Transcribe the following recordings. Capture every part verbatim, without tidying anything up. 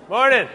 Morning.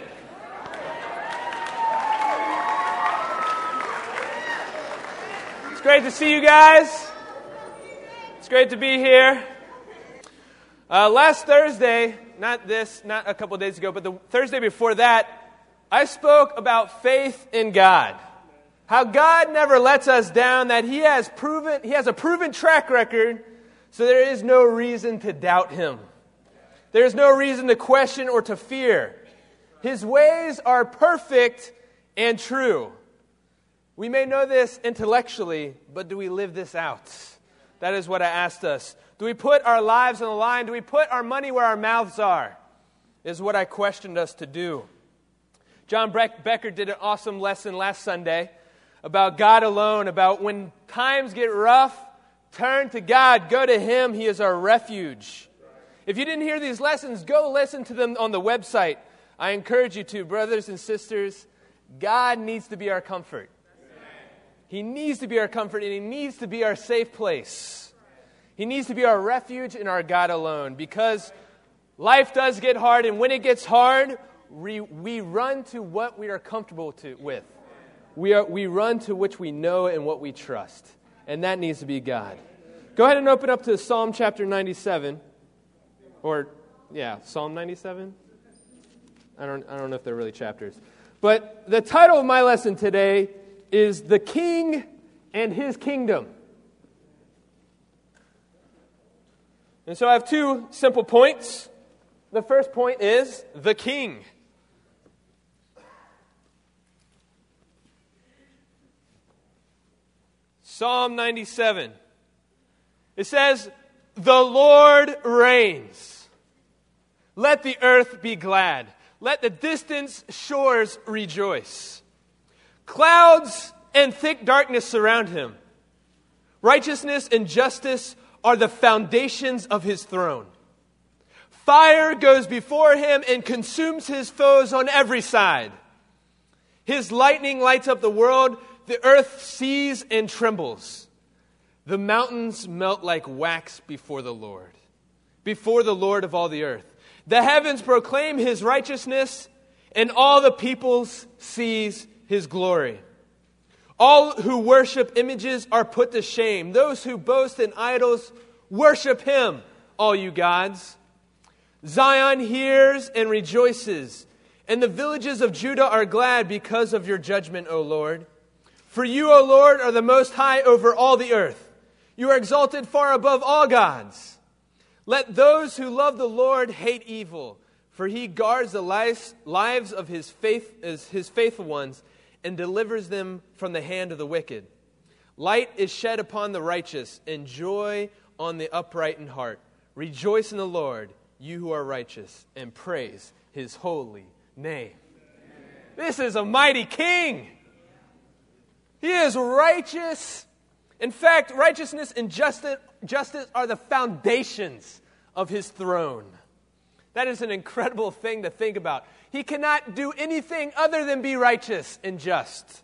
It's great to see you guys. It's great to be here. Uh, last Thursday, not this, not a couple days ago, but the Thursday before that, I spoke about faith in God. How God never lets us down, that He has proven, He has a proven track record, so there is no reason to doubt Him. There is no reason to question or to fear. His ways are perfect and true. We may know this intellectually, but do we live this out? That is what I asked us. Do we put our lives on the line? Do we put our money where our mouths are? Is what I questioned us to do. John Becker did an awesome lesson last Sunday about God alone, about when times get rough, turn to God, go to Him. He is our refuge. If you didn't hear these lessons, go listen to them on the website. I encourage you to, brothers and sisters, God needs to be our comfort. He needs to be our comfort, and He needs to be our safe place. He needs to be our refuge and our God alone, because life does get hard, and when it gets hard, we, we run to what we are comfortable to, with. We, are, we run to which we know and what we trust, and that needs to be God. Go ahead and open up to Psalm chapter ninety-seven, or, yeah, Psalm ninety-seven? I don't, I don't know if they're really chapters. But the title of my lesson today is The King and His Kingdom. And so I have two simple points. The first point is the King. Psalm ninety-seven. It says, "The Lord reigns. Let the earth be glad. Let the distant shores rejoice. Clouds and thick darkness surround Him. Righteousness and justice are the foundations of His throne. Fire goes before Him and consumes His foes on every side. His lightning lights up the world. The earth sees and trembles. The mountains melt like wax before the Lord, before the Lord of all the earth. The heavens proclaim His righteousness, and all the peoples sees His glory. All who worship images are put to shame. Those who boast in idols worship Him, all you gods. Zion hears and rejoices, and the villages of Judah are glad because of your judgment, O Lord. For you, O Lord, are the most high over all the earth. You are exalted far above all gods. Let those who love the Lord hate evil, for He guards the lives, lives of his, faith, his faithful ones and delivers them from the hand of the wicked. Light is shed upon the righteous, and joy on the upright in heart. Rejoice in the Lord, you who are righteous, and praise His holy name." Amen. This is a mighty King. He is righteous. In fact, righteousness and justice, justice are the foundations of His throne. That is an incredible thing to think about. He cannot do anything other than be righteous and just.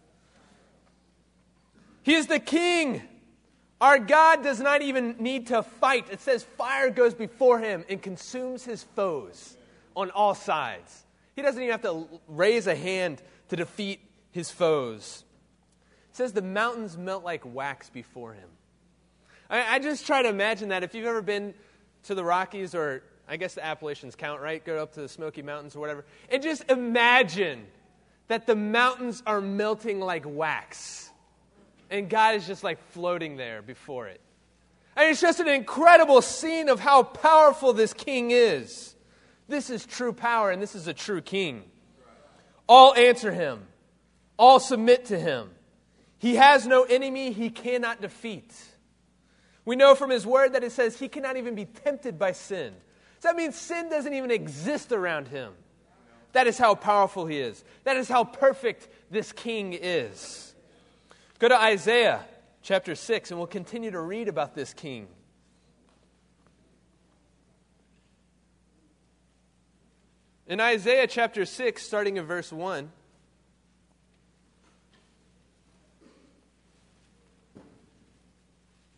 He is the King. Our God does not even need to fight. It says fire goes before Him and consumes His foes on all sides. He doesn't even have to raise a hand to defeat His foes. It says the mountains melt like wax before Him. I, I just try to imagine that if you've ever been to the Rockies, or I guess the Appalachians count, right? Go up to the Smoky Mountains or whatever. And just imagine that the mountains are melting like wax. And God is just like floating there before it. And it's just an incredible scene of how powerful this King is. This is true power, and this is a true King. All answer Him. All submit to Him. He has no enemy He cannot defeat. We know from His word that it says He cannot even be tempted by sin. So that means sin doesn't even exist around Him. That is how powerful He is. That is how perfect this King is. Go to Isaiah chapter six, and we'll continue to read about this King. In Isaiah chapter six, starting in verse one,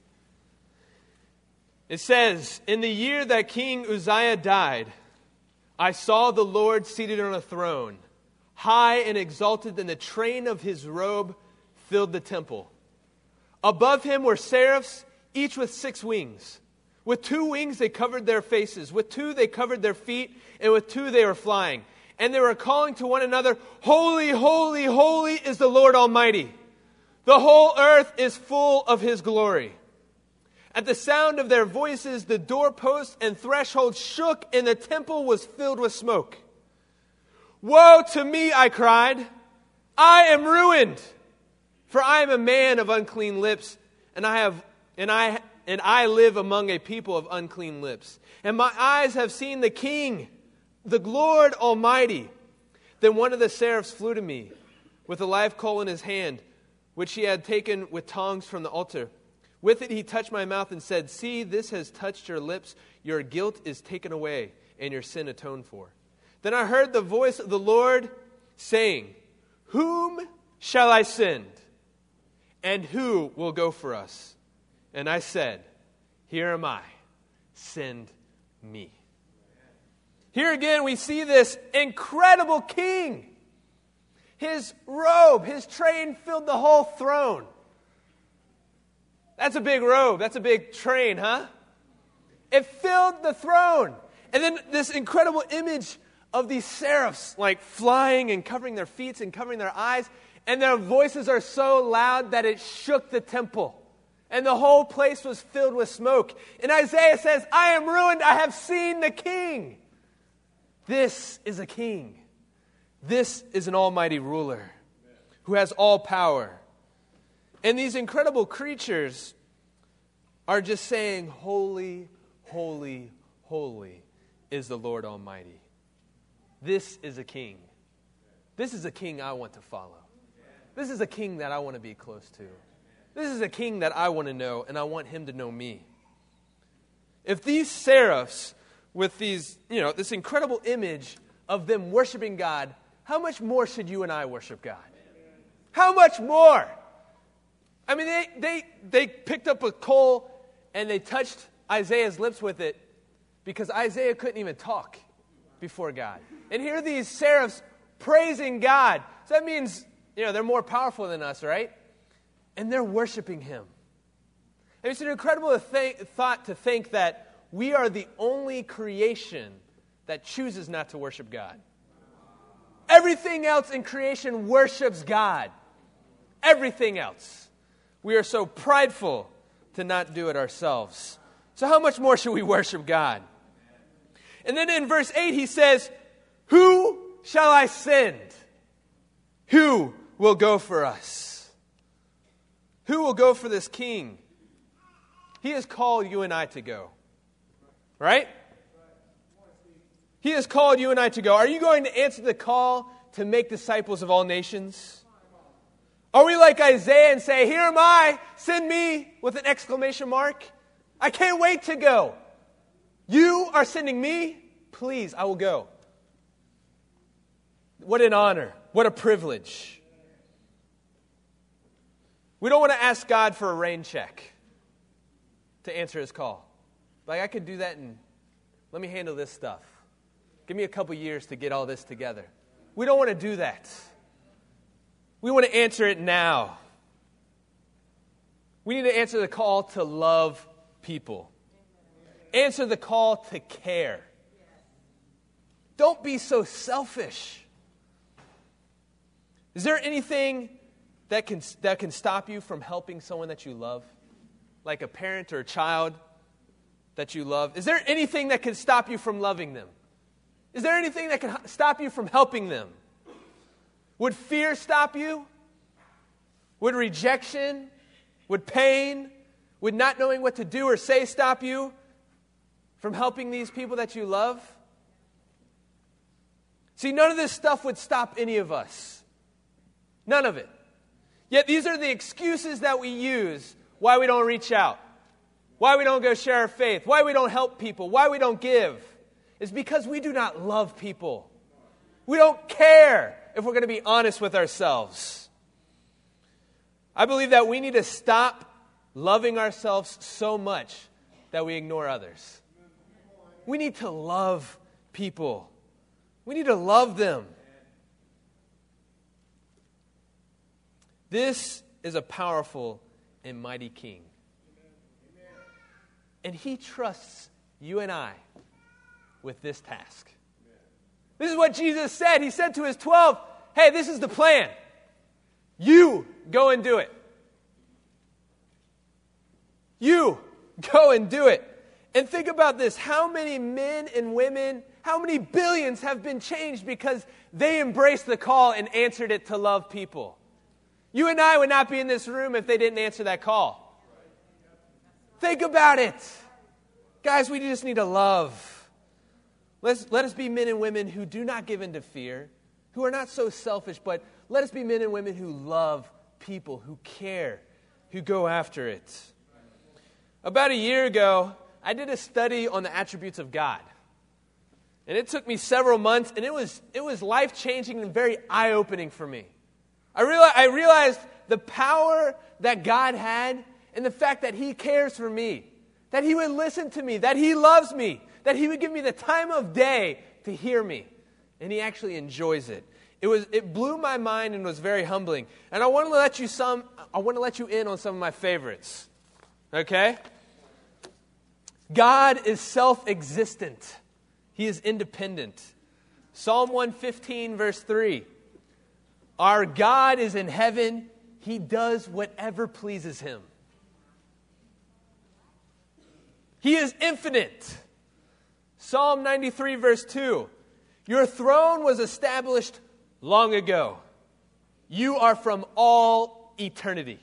it says, "In the year that King Uzziah died, I saw the Lord seated on a throne, high and exalted, and the train of his robe filled the temple. Above him were seraphs, each with six wings. With two wings they covered their faces, with two they covered their feet, and with two they were flying. And they were calling to one another, Holy, holy, holy is the Lord Almighty. The whole earth is full of his glory. At the sound of their voices, the doorposts and threshold shook, and the temple was filled with smoke. Woe to me, I cried. I am ruined, for I am a man of unclean lips, and I have and I and I live among a people of unclean lips. And my eyes have seen the King, the Lord Almighty. Then one of the seraphs flew to me, with a live coal in his hand, which he had taken with tongs from the altar. With it he touched my mouth and said, See, this has touched your lips. Your guilt is taken away, and your sin atoned for. Then I heard the voice of the Lord saying, Whom shall I send? And who will go for us? And I said, Here am I. Send me. Here again we see this incredible king. His robe, his train filled the whole throne. That's a big robe. That's a big train, huh? It filled the throne. And then this incredible image of these seraphs like flying and covering their feet and covering their eyes. And their voices are so loud that it shook the temple. And the whole place was filled with smoke. And Isaiah says, I am ruined. I have seen the king. This is a king. This is an almighty ruler who has all power. And these incredible creatures are just saying, Holy, holy, holy is the Lord Almighty. This is a king. This is a king I want to follow. This is a king that I want to be close to. This is a king that I want to know, and I want him to know me. If these seraphs, with these, you know, this incredible image of them worshiping God, how much more should you and I worship God? How much more? I mean, they, they, they picked up a coal and they touched Isaiah's lips with it because Isaiah couldn't even talk before God. And here are these seraphs praising God. So that means, you know, they're more powerful than us, right? And they're worshiping him. And it's an incredible th- thought to think that we are the only creation that chooses not to worship God. Everything else in creation worships God. Everything else. We are so prideful to not do it ourselves. So how much more should we worship God? And then in verse eight he says, Who shall I send? Who will go for us? Who will go for this king? He has called you and I to go. Right? He has called you and I to go. Are you going to answer the call to make disciples of all nations? Are we like Isaiah and say, Here am I, send me, with an exclamation mark? I can't wait to go. You are sending me? Please, I will go. What an honor. What a privilege. We don't want to ask God for a rain check to answer his call. Like, I could do that and let me handle this stuff. Give me a couple years to get all this together. We don't want to do that. We want to answer it now. We need to answer the call to love people. Answer the call to care. Don't be so selfish. Is there anything that can that can stop you from helping someone that you love? Like a parent or a child that you love? Is there anything that can stop you from loving them? Is there anything that can stop you from helping them? Would fear stop you? Would rejection, would pain, would not knowing what to do or say stop you from helping these people that you love? See, none of this stuff would stop any of us. None of it. Yet these are the excuses that we use why we don't reach out, why we don't go share our faith, why we don't help people, why we don't give. It's because we do not love people. We don't care. If we're going to be honest with ourselves. I believe that we need to stop loving ourselves so much that we ignore others. We need to love people. We need to love them. This is a powerful and mighty King. And he trusts you and I with this task. This is what Jesus said. He said to his twelve, hey, this is the plan. You go and do it. You go and do it. And think about this. How many men and women, how many billions have been changed because they embraced the call and answered it to love people? You and I would not be in this room if they didn't answer that call. Think about it. Guys, we just need to love. Let's, let us be men and women who do not give in to fear, who are not so selfish, but let us be men and women who love people, who care, who go after it. About a year ago, I did a study on the attributes of God. And it took me several months, and it was it was life-changing and very eye-opening for me. I realized, I realized the power that God had and the fact that he cares for me, that he would listen to me, that he loves me, that he would give me the time of day to hear me. And he actually enjoys it. It was it blew my mind and was very humbling. And I want to let you some I want to let you in on some of my favorites. Okay? God is self-existent. He is independent. Psalm one fifteen, verse three. Our God is in heaven. He does whatever pleases him. He is infinite. Psalm ninety-three, verse two. Your throne was established long ago. You are from all eternity.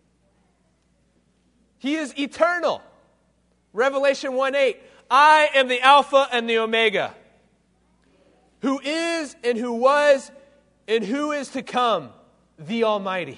He is eternal. Revelation one eight. I am the Alpha and the Omega, who is and who was and who is to come, the Almighty.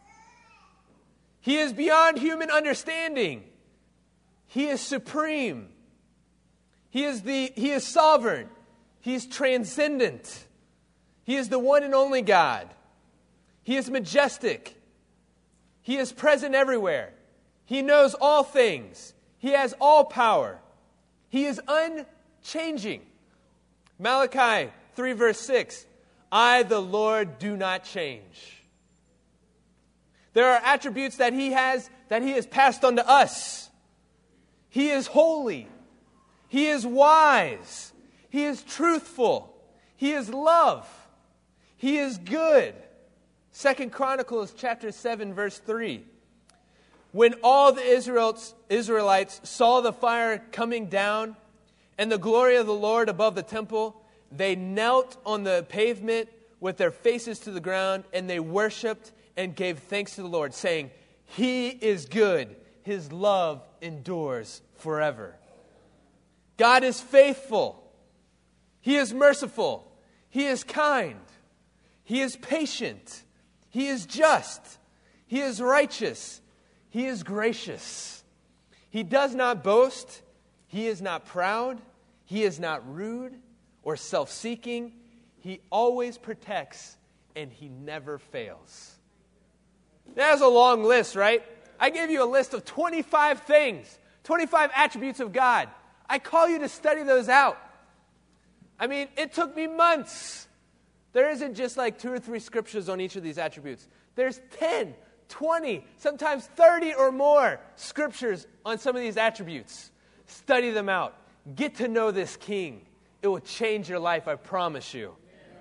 He is beyond human understanding. He is supreme. He is the He is sovereign. He is transcendent. He is the one and only God. He is majestic. He is present everywhere. He knows all things. He has all power. He is unchanging. Malachi three, verse six. I, the Lord, do not change. There are attributes that he has that he has passed on to us. He is holy. He is wise. He is truthful. He is love. He is good. Second Chronicles chapter seven, verse three. When all the Israelites, Israelites saw the fire coming down and the glory of the Lord above the temple, they knelt on the pavement with their faces to the ground, and they worshiped and gave thanks to the Lord, saying, He is good. His love endures forever. God is faithful. He is merciful. He is kind. He is patient. He is just. He is righteous. He is gracious. He does not boast. He is not proud. He is not rude or self-seeking. He always protects, and he never fails. That's a long list, right? I gave you a list of twenty-five things, twenty-five attributes of God. I call you to study those out. I mean, it took me months. There isn't just like two or three scriptures on each of these attributes. There's ten, twenty, sometimes thirty or more scriptures on some of these attributes. Study them out. Get to know this King. It will change your life, I promise you.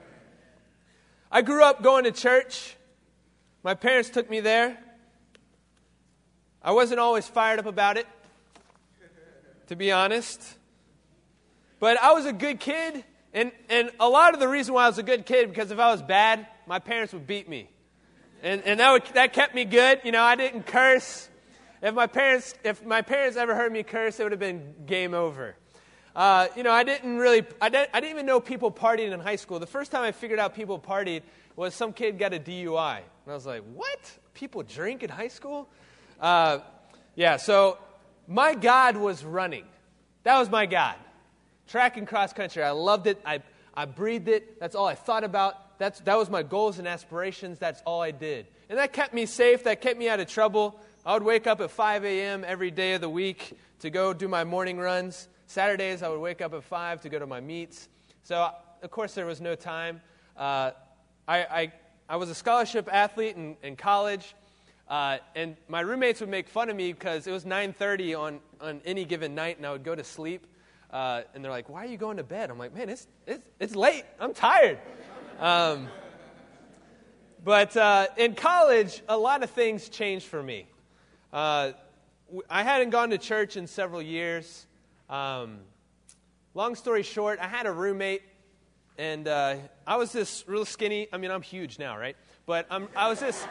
I grew up going to church. My parents took me there. I wasn't always fired up about it, to be honest. But I was a good kid, and, and a lot of the reason why I was a good kid, because if I was bad, my parents would beat me. And and that would, that kept me good. You know, I didn't curse. If my parents if my parents ever heard me curse, it would have been game over. Uh, you know, I didn't really, I didn't, I didn't even know people partied in high school. The first time I figured out people partied was some kid got a D U I. And I was like, what? People drink in high school? Uh, yeah, so my God was running. That was my God. Track and cross country. I loved it. I, I breathed it. That's all I thought about. That's, that was my goals and aspirations. That's all I did. And that kept me safe. That kept me out of trouble. I would wake up at five a.m. every day of the week to go do my morning runs. Saturdays, I would wake up at five to go to my meets. So of course, there was no time. Uh, I, I I was a scholarship athlete in, in college, uh, and my roommates would make fun of me because it was nine thirty on, on any given night, and I would go to sleep. Uh, and they're like, "Why are you going to bed?" I'm like, "Man, it's it's it's late. I'm tired." Um, but uh, in college, a lot of things changed for me. Uh, I hadn't gone to church in several years. Um, long story short, I had a roommate, and uh, I was this real skinny. I mean, I'm huge now, right? But I'm, I was this,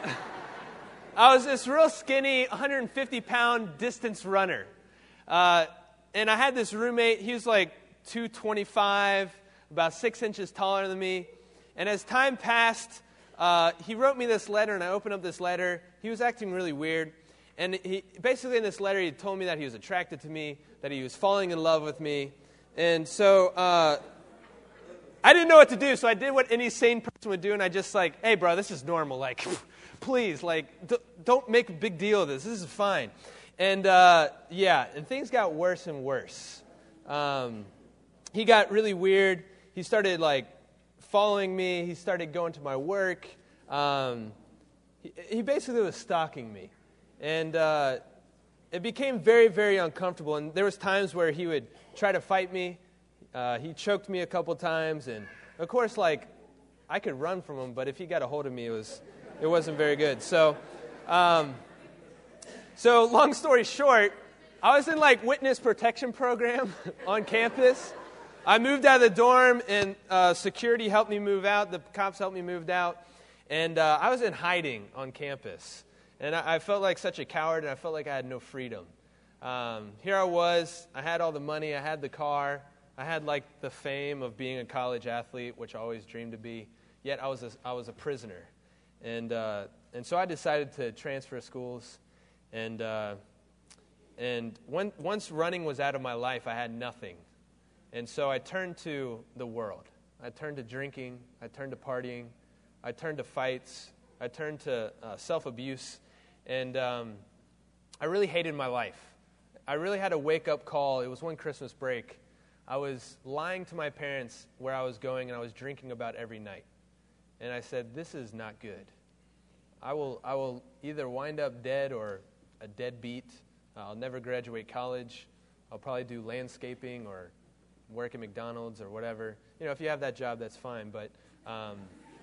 I was this real skinny, one hundred fifty pound distance runner. Uh, And I had this roommate. He was like two twenty-five, about six inches taller than me. And as time passed, uh, he wrote me this letter, and I opened up this letter. He was acting really weird. And he basically in this letter, he told me that he was attracted to me, that he was falling in love with me. And so uh, I didn't know what to do, so I did what any sane person would do, and I just like, "Hey, bro, this is normal. Like, please, like, d- don't make a big deal of this. This is fine." And, uh, yeah, and things got worse and worse. Um, he got really weird. He started, like, following me. He started going to my work. Um, he, he basically was stalking me. And uh, it became very, very uncomfortable. And there was times where he would try to fight me. Uh, he choked me a couple times. And, of course, like, I could run from him, but if he got a hold of me, it, was, it wasn't very good. So... Um, So, long story short, I was in, like, witness protection program on campus. I moved out of the dorm, and uh, security helped me move out. The cops helped me move out. And uh, I was in hiding on campus. And I, I felt like such a coward, and I felt like I had no freedom. Um, here I was. I had all the money. I had the car. I had, like, the fame of being a college athlete, which I always dreamed to be. Yet I was a, I was a prisoner. And, uh, and so I decided to transfer schools. And uh, and when, once running was out of my life, I had nothing. And so I turned to the world. I turned to drinking. I turned to partying. I turned to fights. I turned to uh, self-abuse. And um, I really hated my life. I really had a wake-up call. It was one Christmas break. I was lying to my parents where I was going, and I was drinking about every night. And I said, "This is not good. I will I will either wind up dead or a deadbeat. I'll never graduate college. I'll probably do landscaping or work at McDonald's or whatever. You know, if you have that job, that's fine. But, um,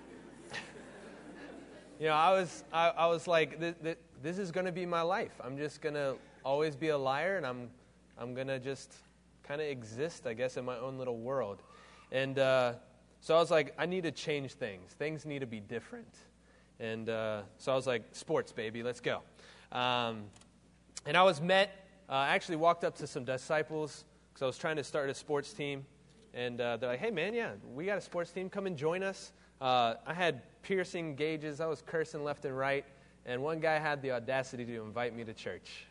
you know, I was I, I was like, th- th- this is going to be my life. I'm just going to always be a liar, and I'm I'm going to just kind of exist, I guess, in my own little world. And uh, so I was like, I need to change things. Things need to be different. And uh, so I was like, sports, baby, let's go. Um, and I was met, uh, I actually walked up to some disciples because I was trying to start a sports team. And uh, they're like, "Hey, man, yeah, we got a sports team. Come and join us." Uh, I had piercing gauges. I was cursing left and right. And one guy had the audacity to invite me to church.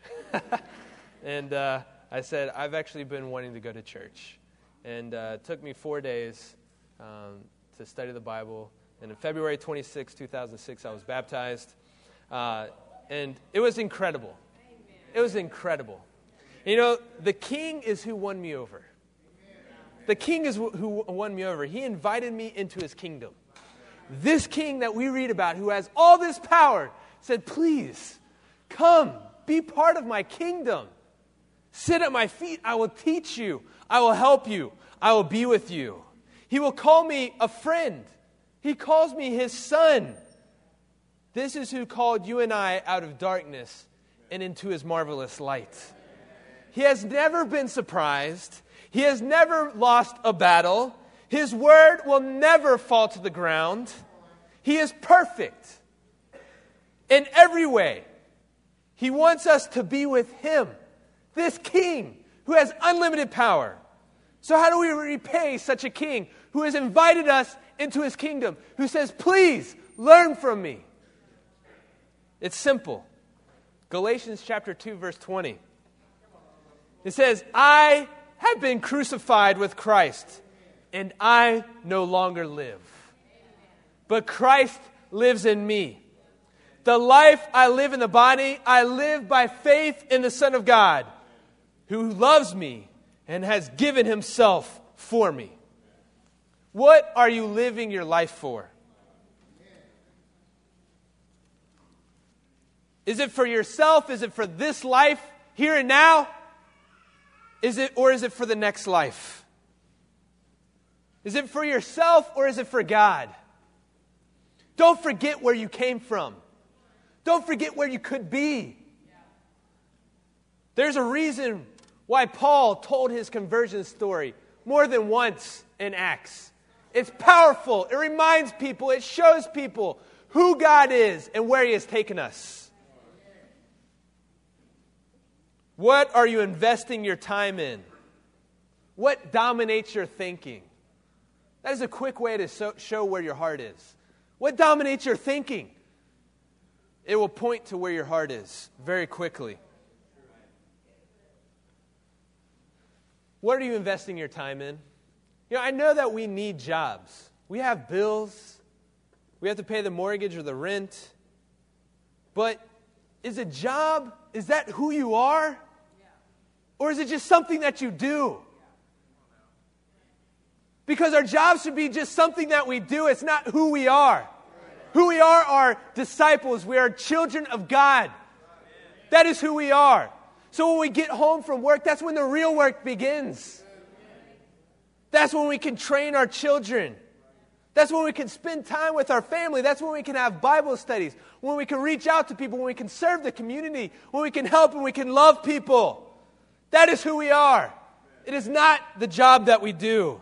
and uh, I said, "I've actually been wanting to go to church." And uh, it took me four days um, to study the Bible. And on February twenty-sixth, two thousand six, I was baptized. Uh, and it was incredible. It was incredible. You know, the King is who won me over. The King is who won me over. He invited me into his kingdom. This King that we read about, who has all this power, said, "Please, come, be part of my kingdom. Sit at my feet. I will teach you. I will help you. I will be with you. He will call me a friend. He calls me his son." This is who called you and I out of darkness and into his marvelous light. He has never been surprised. He has never lost a battle. His word will never fall to the ground. He is perfect in every way. He wants us to be with him, this King who has unlimited power. So how do we repay such a King who has invited us into his kingdom, who says, "Please, learn from me"? It's simple. Galatians chapter two, verse twenty. It says, "I have been crucified with Christ, and I no longer live. But Christ lives in me. The life I live in the body, I live by faith in the Son of God, who loves me and has given himself for me." What are you living your life for? Is it for yourself? Is it for this life, here and now? Is it, or is it for the next life? Is it for yourself or is it for God? Don't forget where you came from. Don't forget where you could be. There's a reason why Paul told his conversion story more than once in Acts. It's powerful. It reminds people. It shows people who God is and where He has taken us. What are you investing your time in? What dominates your thinking? That is a quick way to so, show where your heart is. What dominates your thinking? It will point to where your heart is very quickly. What are you investing your time in? You know, I know that we need jobs. We have bills. We have to pay the mortgage or the rent. But is a job, is that who you are? Or is it just something that you do? Because our jobs should be just something that we do. It's not who we are. Who we are are disciples. We are children of God. That is who we are. So when we get home from work, that's when the real work begins. That's when we can train our children. That's when we can spend time with our family. That's when we can have Bible studies. When we can reach out to people. When we can serve the community. When we can help and we can love people. That is who we are. It is not the job that we do.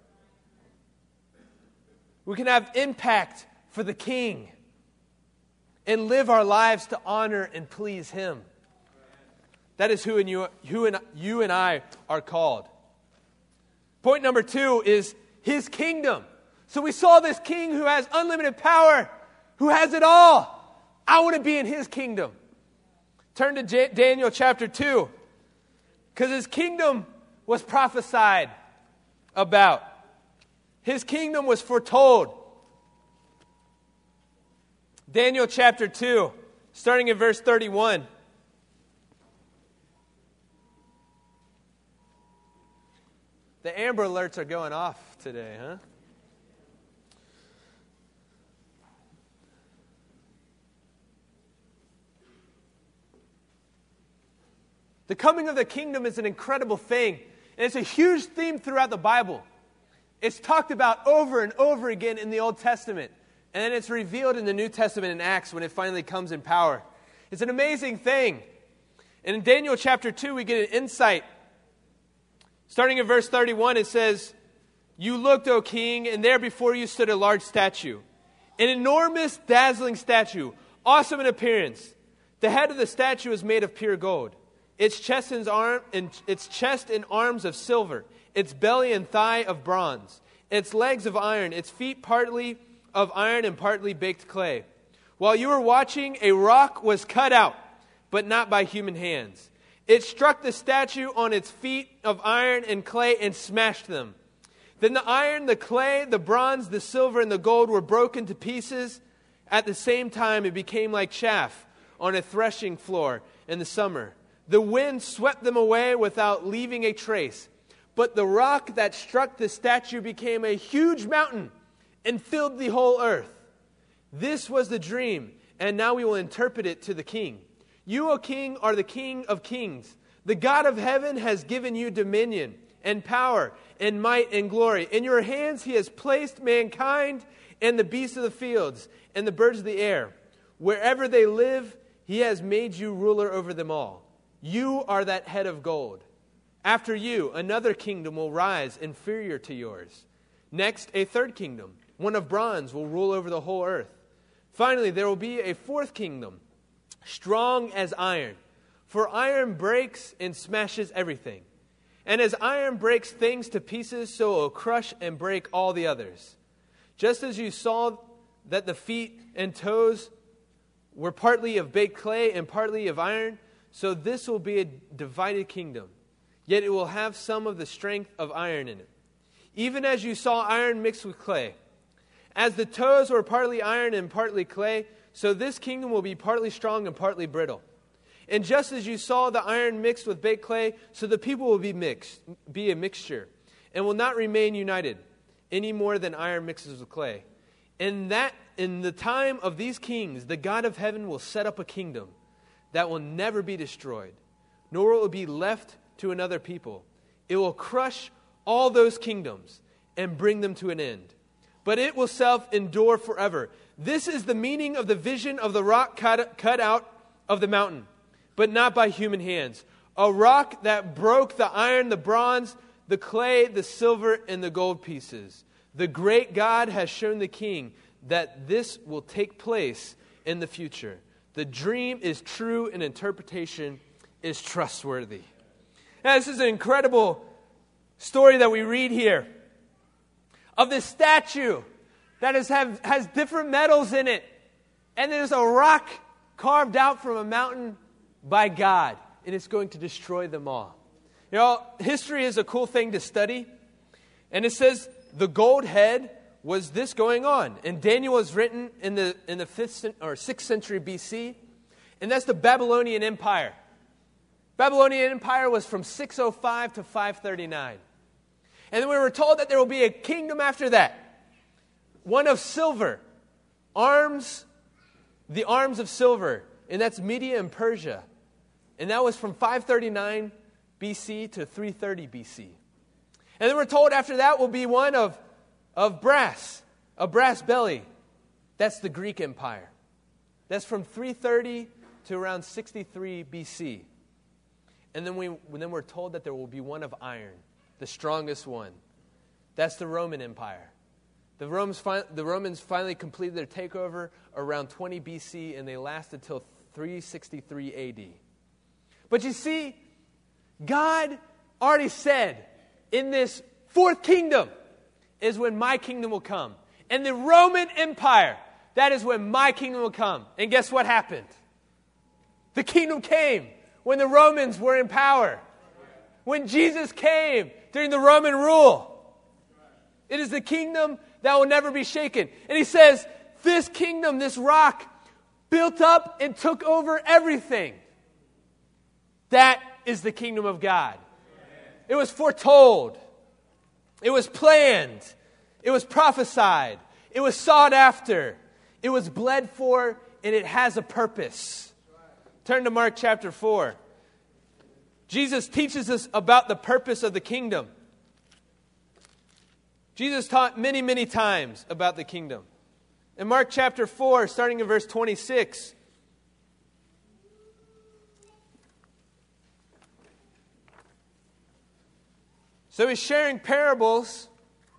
We can have impact for the King and live our lives to honor and please Him. That is who and you, who and you and I are called. Point number two is His kingdom. So we saw this King who has unlimited power, who has it all. I want to be in His kingdom. Turn to J- Daniel chapter two. Because His kingdom was prophesied about. His kingdom was foretold. Daniel chapter two, starting in verse thirty-one. The Amber Alerts are going off today, huh? The coming of the kingdom is an incredible thing. And it's a huge theme throughout the Bible. It's talked about over and over again in the Old Testament. And then it's revealed in the New Testament in Acts when it finally comes in power. It's an amazing thing. And in Daniel chapter two, we get an insight. Starting in verse thirty-one, it says, "You looked, O king, and there before you stood a large statue. An enormous, dazzling statue, awesome in appearance. The head of the statue is made of pure gold. Its chest and, arm, and, its chest and arms of silver. Its belly and thigh of bronze. Its legs of iron. Its feet partly of iron and partly baked clay. While you were watching, a rock was cut out, but not by human hands. It struck the statue on its feet of iron and clay and smashed them. Then the iron, the clay, the bronze, the silver, and the gold were broken to pieces. At the same time, it became like chaff on a threshing floor in the summer. The wind swept them away without leaving a trace. But the rock that struck the statue became a huge mountain and filled the whole earth. This was the dream, and now we will interpret it to the king. You, O king, are the king of kings. The God of heaven has given you dominion and power and might and glory. In your hands He has placed mankind and the beasts of the fields and the birds of the air. Wherever they live, He has made you ruler over them all. You are that head of gold. After you, another kingdom will rise inferior to yours. Next, a third kingdom, one of bronze, will rule over the whole earth. Finally, there will be a fourth kingdom, strong as iron. For iron breaks and smashes everything. And as iron breaks things to pieces, so it will crush and break all the others. Just as you saw that the feet and toes were partly of baked clay and partly of iron, so this will be a divided kingdom. Yet it will have some of the strength of iron in it. Even as you saw iron mixed with clay. As the toes were partly iron and partly clay, so this kingdom will be partly strong and partly brittle. And just as you saw the iron mixed with baked clay, so the people will be mixed, be a mixture, and will not remain united. any more than iron mixes with clay. In that, in the time of these kings, the God of heaven will set up a kingdom that will never be destroyed, nor will it be left to another people. It will crush all those kingdoms and bring them to an end. But it will self endure forever. This is the meaning of the vision of the rock cut, cut out of the mountain, but not by human hands. A rock that broke the iron, the bronze, the clay, the silver, and the gold pieces. The great God has shown the king that this will take place in the future. The dream is true and interpretation is trustworthy. Now, this is an incredible story that we read here of this statue that is have, has different metals in it. And there's a rock carved out from a mountain by God. And it's going to destroy them all. You know, history is a cool thing to study. And it says the gold head was this going on. And Daniel was written in the in the fifth or sixth century B C. And that's the Babylonian Empire. Babylonian Empire was from six oh five to five thirty-nine. And then we were told that there will be a kingdom after that. One of silver. Arms, the arms of silver. And that's Media and Persia. And that was from five thirty-nine B C to three thirty B C. And then we're told after that will be one of, of brass, a brass belly. That's the Greek Empire. That's from three thirty to around sixty-three B C. And then, we, then we're told that there will be one of iron, the strongest one. That's the Roman Empire. The Romans, the Romans finally completed their takeover around twenty B C, and they lasted till three sixty-three A D. But you see, God already said, in this fourth kingdom is when my kingdom will come. And the Roman Empire, that is when my kingdom will come. And guess what happened? The kingdom came when the Romans were in power. When Jesus came during the Roman rule. It is the kingdom that will never be shaken. And he says, this kingdom, this rock, built up and took over everything. That is the kingdom of God. It was foretold. It was planned. It was prophesied. It was sought after. It was bled for, and it has a purpose. Turn to Mark chapter four. Jesus teaches us about the purpose of the kingdom. Jesus taught many, many times about the kingdom. In Mark chapter four, starting in verse twenty-six, so he's sharing parables.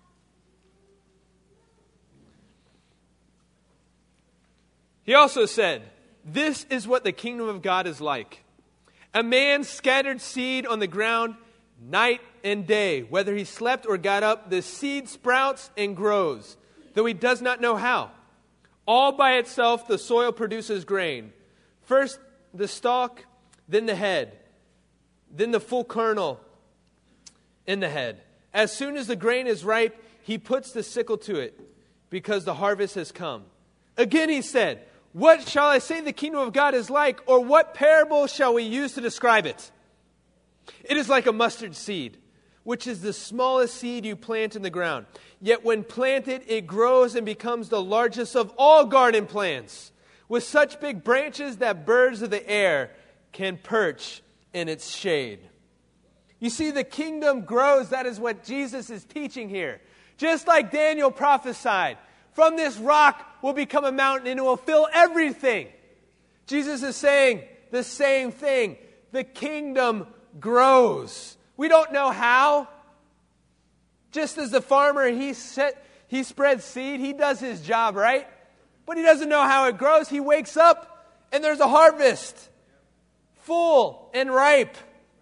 He also said, this is what the kingdom of God is like. A man scattered seed on the ground night and day. Whether he slept or got up, the seed sprouts and grows, though he does not know how. All by itself the soil produces grain. First the stalk, then the head, then the full kernel in the head. As soon as the grain is ripe, he puts the sickle to it, because the harvest has come. Again he said, what shall I say the kingdom of God is like, or what parable shall we use to describe it? It is like a mustard seed, which is the smallest seed you plant in the ground. Yet when planted, it grows and becomes the largest of all garden plants, with such big branches that birds of the air can perch in its shade. You see, the kingdom grows. That is what Jesus is teaching here. Just like Daniel prophesied, from this rock will become a mountain and it will fill everything. Jesus is saying the same thing. The kingdom grows. We don't know how. Just as the farmer, he set, he spreads seed, he does his job, right? But he doesn't know how it grows. He wakes up and there's a harvest, full and ripe.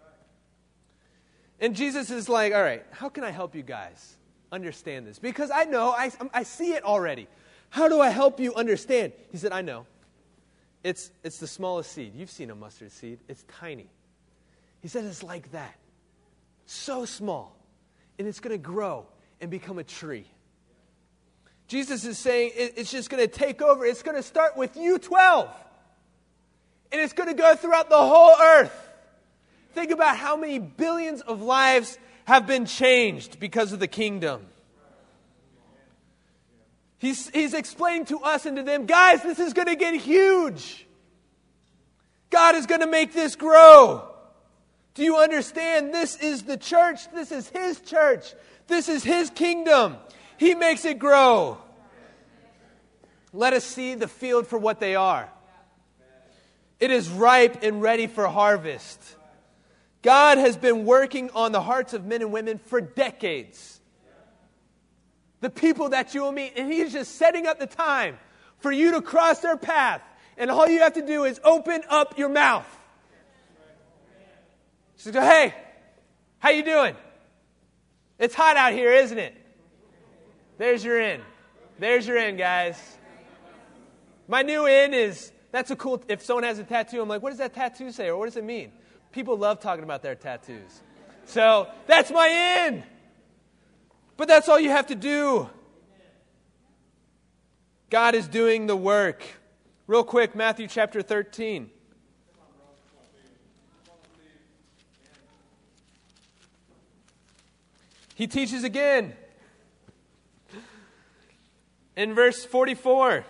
And Jesus is like, all right, how can I help you guys understand this? Because I know, I, I see it already. How do I help you understand? He said, I know. It's, it's the smallest seed. You've seen a mustard seed. It's tiny. He said it's like that. So small. And it's going to grow and become a tree. Jesus is saying it, it's just going to take over. It's going to start with you twelve. And it's going to go throughout the whole earth. Think about how many billions of lives have been changed because of the kingdom. He's, he's explaining to us and to them, guys, this is going to get huge. God is going to make this grow. Do you understand? This is the church. This is His church. This is His kingdom. He makes it grow. Let us see the field for what they are. It is ripe and ready for harvest. God has been working on the hearts of men and women for decades. The people that you will meet, and He's just setting up the time for you to cross their path. And all you have to do is open up your mouth. Just go, hey, how you doing? It's hot out here, isn't it? There's your in. There's your in, guys. My new in is, that's a cool, if someone has a tattoo, I'm like, what does that tattoo say, or what does it mean? People love talking about their tattoos. So, that's my in. But that's all you have to do. God is doing the work. Real quick, Matthew chapter thirteen. He teaches again. In verse forty-four.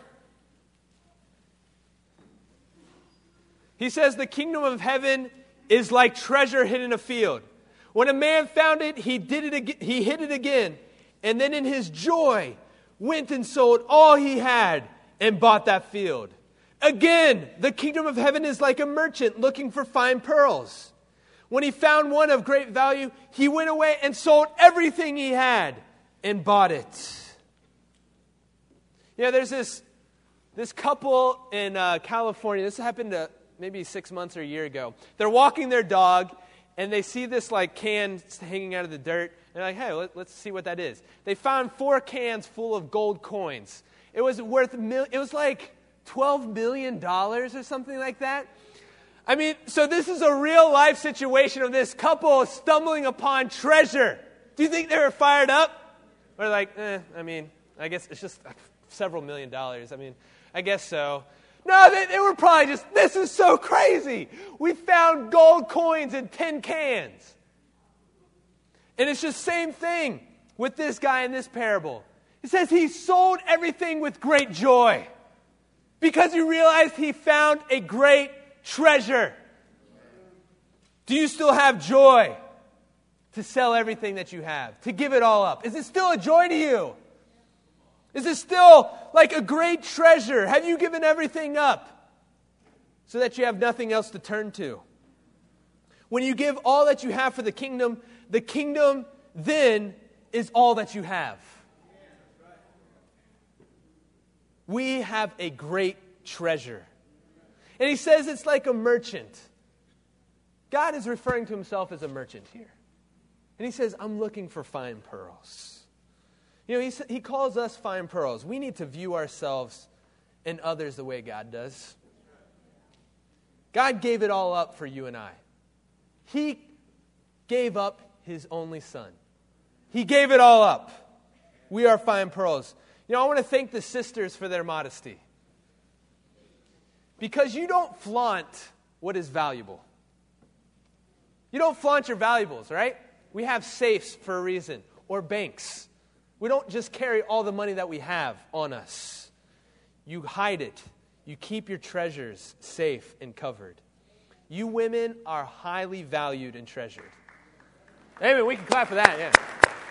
He says, the kingdom of heaven is like treasure hidden in a field. When a man found it, he did it again, he hid it again, and then in his joy went and sold all he had and bought that field. Again, the kingdom of heaven is like a merchant looking for fine pearls. When he found one of great value, he went away and sold everything he had and bought it. You know, there's this this couple in uh, California. This happened uh, maybe six months or a year ago. They're walking their dog, and they see this like can hanging out of the dirt. They're like, hey, let, let's see what that is. They found four cans full of gold coins. It was worth mil- it was like twelve million dollars or something like that. I mean, so this is a real life situation of this couple stumbling upon treasure. Do you think they were fired up? Or like, eh, I mean, I guess it's just several million dollars. I mean, I guess so. No, they, they were probably just, this is so crazy. We found gold coins in tin cans. And it's just same thing with this guy in this parable. He says he sold everything with great joy because he realized he found a great treasure. Do you still have joy to sell everything that you have, to give it all up? Is it still a joy to you? Is it still like a great treasure? Have you given everything up so that you have nothing else to turn to? When you give all that you have for the kingdom, the kingdom then is all that you have. We have a great treasure. And he says it's like a merchant. God is referring to himself as a merchant here. And he says, I'm looking for fine pearls. You know, he, he calls us fine pearls. We need to view ourselves and others the way God does. God gave it all up for you and I. He gave up his only son. He gave it all up. We are fine pearls. You know, I want to thank the sisters for their modesty. Because you don't flaunt what is valuable. You don't flaunt your valuables, right? We have safes for a reason, or banks. We don't just carry all the money that we have on us. You hide it. You keep your treasures safe and covered. You women are highly valued and treasured. Amen. We can clap for that, yeah.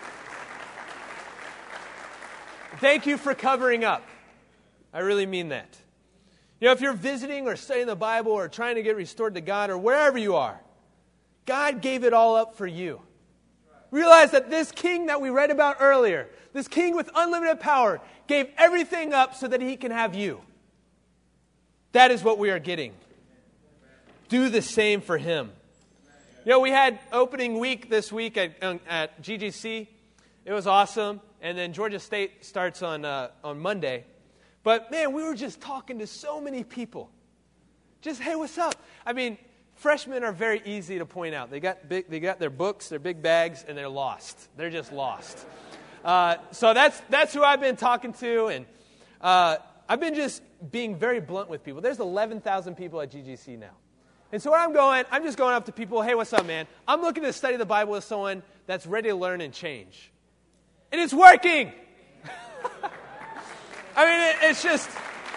Thank you for covering up. I really mean that. You know, if you're visiting or studying the Bible or trying to get restored to God or wherever you are, God gave it all up for you. Realize that this king that we read about earlier, this king with unlimited power, gave everything up so that he can have you. That is what we are getting. Do the same for him. You know, we had opening week this week at, at G G C. It was awesome. And then Georgia State starts on uh, on Monday. But, man, we were just talking to so many people. Just, hey, what's up? I mean, freshmen are very easy to point out. They got big, they got their books, their big bags, and they're lost. They're just lost. Uh, so that's that's who I've been talking to, and uh, I've been just being very blunt with people. There's eleven thousand people at G G C now. And so where I'm going, I'm just going up to people, hey, what's up, man? I'm looking to study the Bible with someone that's ready to learn and change. And it's working. I mean, it, it's just...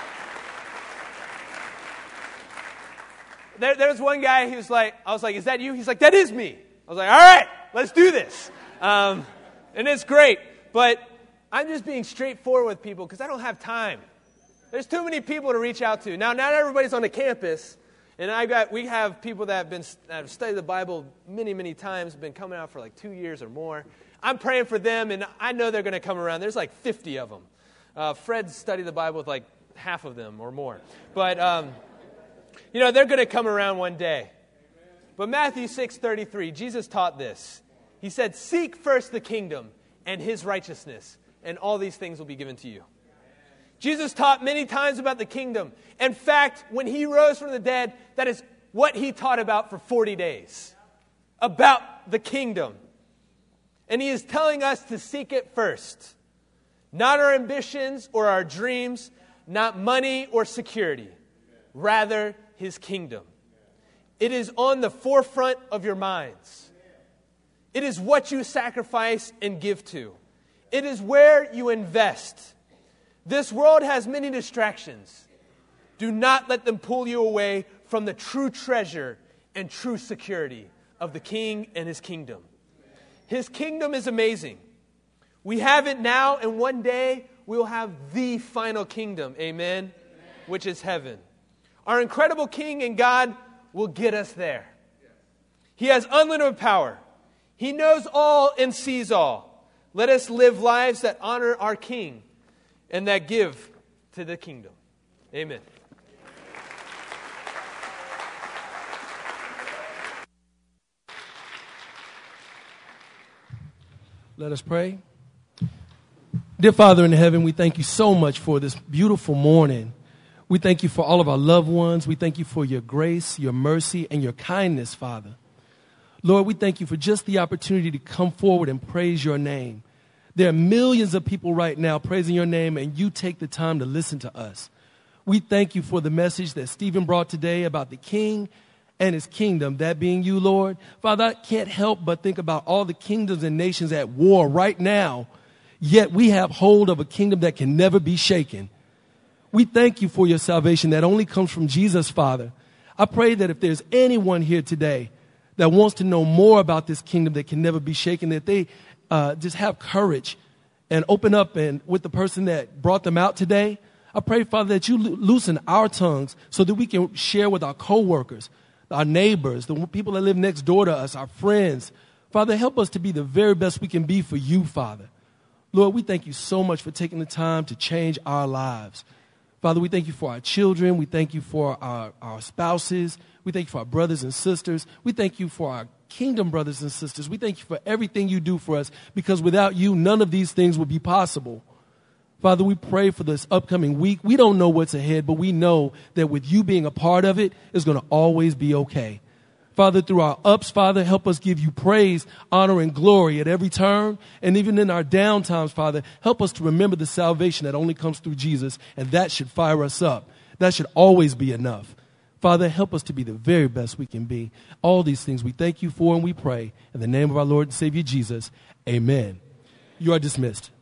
There, there was one guy who was like, I was like, is that you? He's like, that is me. I was like, all right, let's do this. Um, and it's great. But I'm just being straightforward with people because I don't have time. There's too many people to reach out to. Now, not everybody's on the campus. And I got, we have people that have been that have studied the Bible many, many times, been coming out for like two years or more. I'm praying for them, and I know they're going to come around. There's like fifty of them. Uh, Fred studied the Bible with like half of them or more. But, um, you know, they're going to come around one day. But Matthew six thirty-three, Jesus taught this. He said, seek first the kingdom and his righteousness, and all these things will be given to you. Jesus taught many times about the kingdom. In fact, when he rose from the dead, that is what he taught about for forty days. About the kingdom. And he is telling us to seek it first. Not our ambitions or our dreams, not money or security. Rather, his kingdom. It is on the forefront of your minds. It is what you sacrifice and give to. It is where you invest. This world has many distractions. Do not let them pull you away from the true treasure and true security of the King and his kingdom. His kingdom is amazing. We have it now, and one day we will have the final kingdom, amen, amen. Which is heaven. Our incredible King and God will get us there. He has unlimited power. He knows all and sees all. Let us live lives that honor our King and that give to the kingdom. Amen. Let us pray. Dear Father in heaven, we thank you so much for this beautiful morning. We thank you for all of our loved ones. We thank you for your grace, your mercy, and your kindness, Father. Lord, we thank you for just the opportunity to come forward and praise your name. There are millions of people right now praising your name, and you take the time to listen to us. We thank you for the message that Stephen brought today about the King and his kingdom, that being you, Lord. Father, I can't help but think about all the kingdoms and nations at war right now, yet we have hold of a kingdom that can never be shaken. We thank you for your salvation that only comes from Jesus, Father. I pray that if there's anyone here today that wants to know more about this kingdom that can never be shaken, that they uh, just have courage and open up and with the person that brought them out today. I pray, Father, that you lo- loosen our tongues so that we can share with our coworkers, our neighbors, the people that live next door to us, our friends. Father, help us to be the very best we can be for you, Father. Lord, we thank you so much for taking the time to change our lives. Father, we thank you for our children. We thank you for our, our spouses. We thank you for our brothers and sisters. We thank you for our kingdom brothers and sisters. We thank you for everything you do for us, because without you, none of these things would be possible. Father, we pray for this upcoming week. We don't know what's ahead, but we know that with you being a part of it, it's going to always be okay. Father, through our ups, Father, help us give you praise, honor, and glory at every turn. And even in our down times, Father, help us to remember the salvation that only comes through Jesus, and that should fire us up. That should always be enough. Father, help us to be the very best we can be. All these things we thank you for and we pray. In the name of our Lord and Savior Jesus, amen. You are dismissed.